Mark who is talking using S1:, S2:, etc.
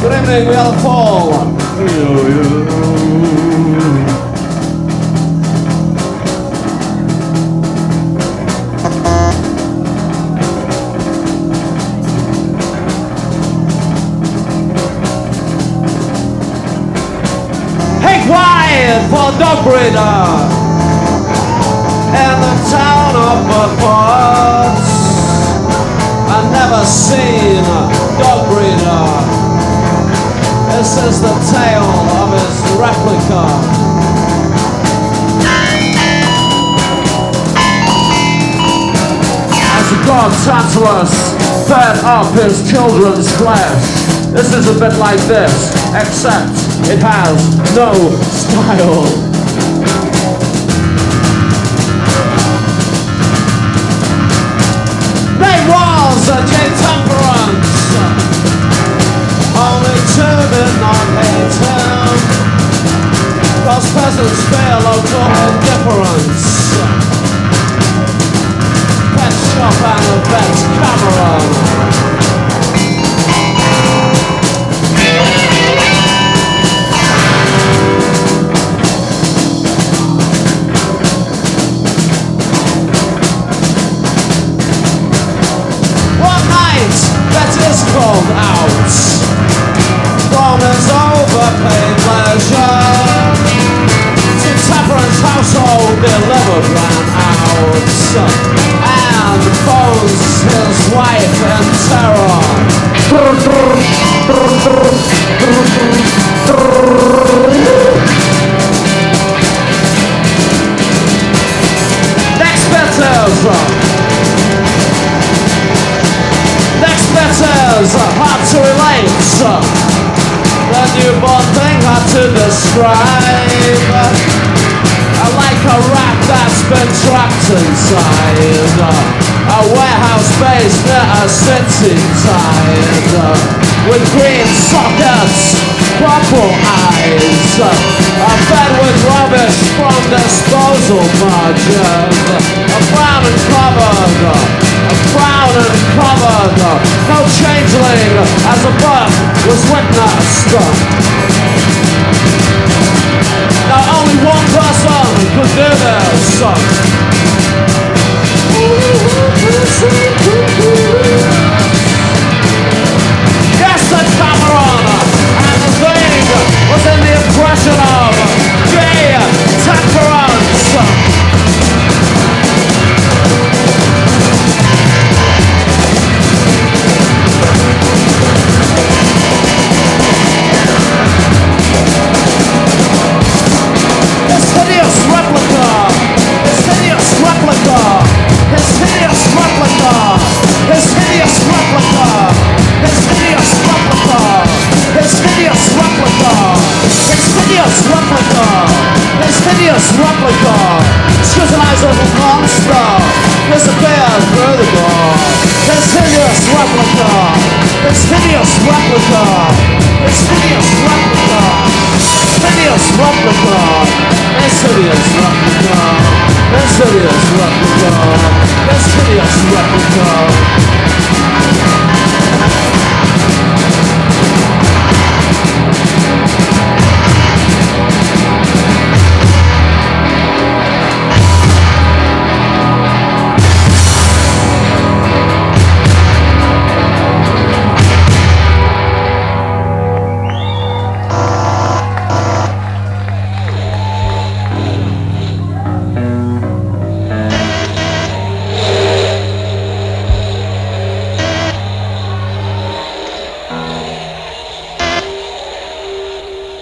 S1: Good evening, we are the Fall. Hey, quiet for dog breeder in the town of Buckport. I've never seen a dog breeder. This is the tale of his replica. As the god Tantalus fed up his children's flesh, this is a bit like this, except it has no style. There was a J-Temperance, only two did not hate him, cause peasants fear local indifference. Pet shop and a vet Cameron. One night that is called out from his overpaid leisure to Temperance household delivered ran out and phones his wife in terror. Next bit is hard to relate. The newborn thing hard to describe. Like a rat that's been trapped inside a warehouse based near a city tide, with green sockets, purple eyes, a bed with rubbish from disposal barges, a brown and covered, no changeling as a birth was witnessed. Now only one person could do this. Yes, that's Cameron, and the thing was in the impression of J-Temperance. Replica, scrutinized as a monster, disappears through the door. This hideous replica, this hideous replica, this hideous replica, hideous replica, this hideous replica, this hideous replica, this hideous replica.